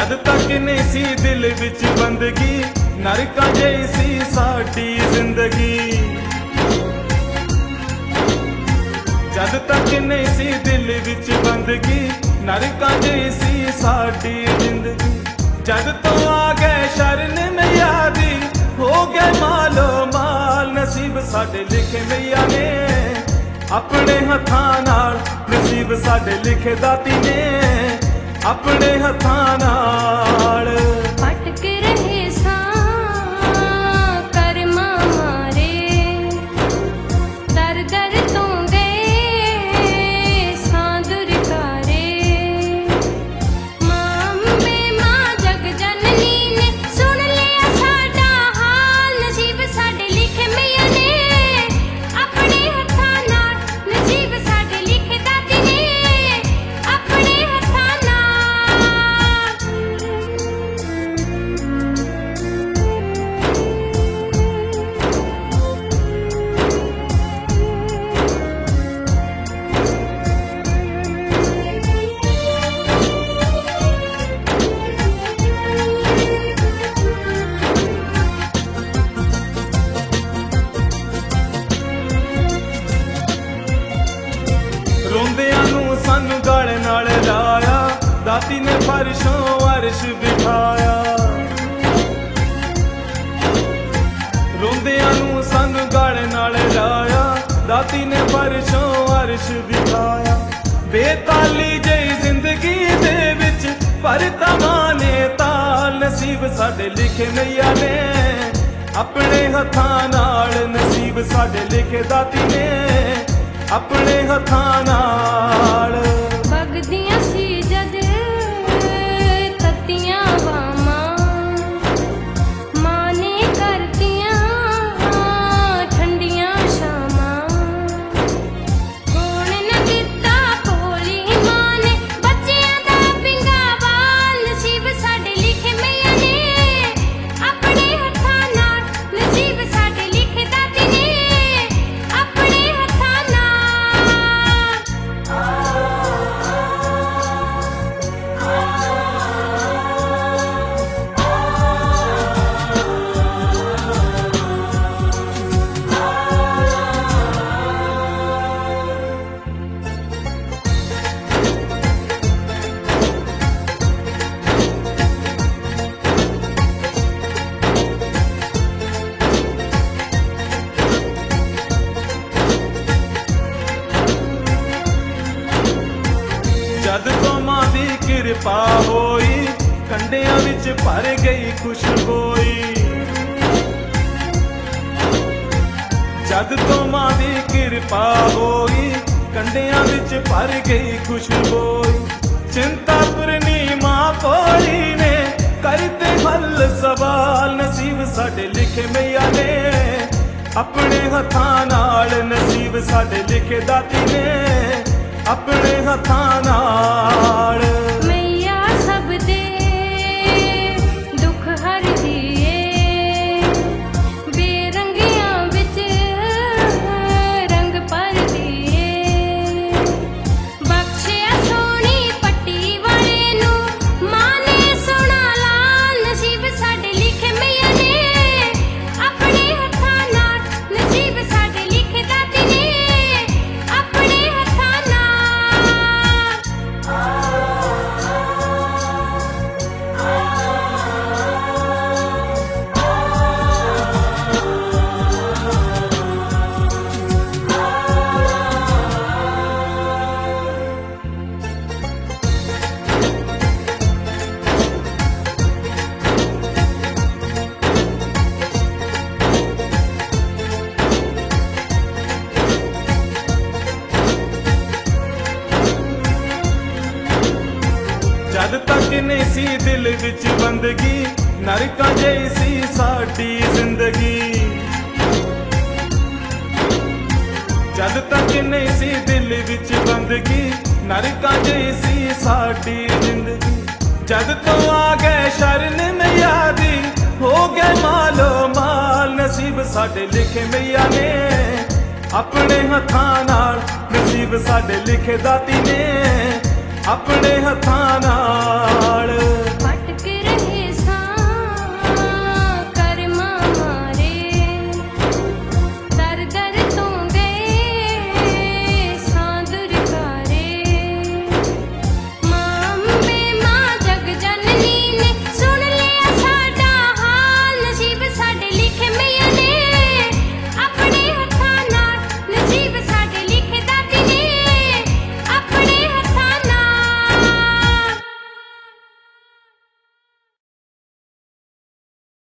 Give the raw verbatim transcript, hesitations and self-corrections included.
जद तक नहीं सी दिल विच बंदगी, नरका जैसी साडी जिंदगी। जद तक नहीं सी दिल विच बंदगी, नरका जैसी साडी जिंदगी। जद तो आ गए शरण में यादी, हो गए मालो माल नसीब साडे लिखे मैया ने अपने हथां नाल। नसीब साडे लिखे दाती ने अपने हथां नाल। भटक रहे सां कर्मा मारे, दर दर तो गए सां दुरकारे। मां अम्बे मां जग जननी ने सुन लिया साडा हाल। नसीब साडे लिखे मैया ने अपने हथां नाल। नसीब साडे लिखे दाती ने अपने हथां नाल। रोंदियां नूं सानू गल नाल लाया, दाती ने फर्शों अर्श बिठाया। रोंदियां नूं सानू गल नाल लाया, दाती ने फर्शों अर्श बिठाया। बेताली जई जिंदगी दे विच पर तमाने ताल। नसीब साडे लिखे मैया ने अपने हथां नाल। नसीब साडे लिखे दाती ने अपने हथां नाल। बगदियां सी जद तत्तियां बावां, मां ने करदियां ठंडियां शामां। कौन न दित्ता कोली मां ने बच्चियां दा पिंगा वाल। नसीब साडे लिखे मैया ने अपने हथां नाल। नसीब साडे लिखे दाती ने अपने हथां नाल। जद तो मां दी कृपा होई, कंडियां विच भर गई खुशबोई। जद तो मां दी कृपा होई, कंडियां विच भर गई खुशबोई। चिंता पुरनी मां भोली ने करते हल सवाल। नसीब साडे लिखे मैया ने अपने हथां नाल। नसीब साडे लिखे दाती ने अपने हथां नाल। मैया सब दे दुख हर दिए, बेरंगियां विच रंग भर दिए। बख्शिया सोनी पट्टी वाले नूं मां ने सोना लाल। नसीब साडे लिखे मैया ने अपने हथां नाल। नसीब साडे लिखे दाती ने अपने हथां नाल। जद तक नहीं सी दिल विच बंदगी, नरका जैसी साडी जिंदगी। जद तक नहीं सी दिल विच बंदगी, नरका जैसी साडी जिंदगी। जद तो आ गए शरण में यादी, हो गए मालो माल। नसीब साडे लिखे मैया ने अपने हथां नाल। नसीब साडे लिखे दाती ने अपने हथां नाल।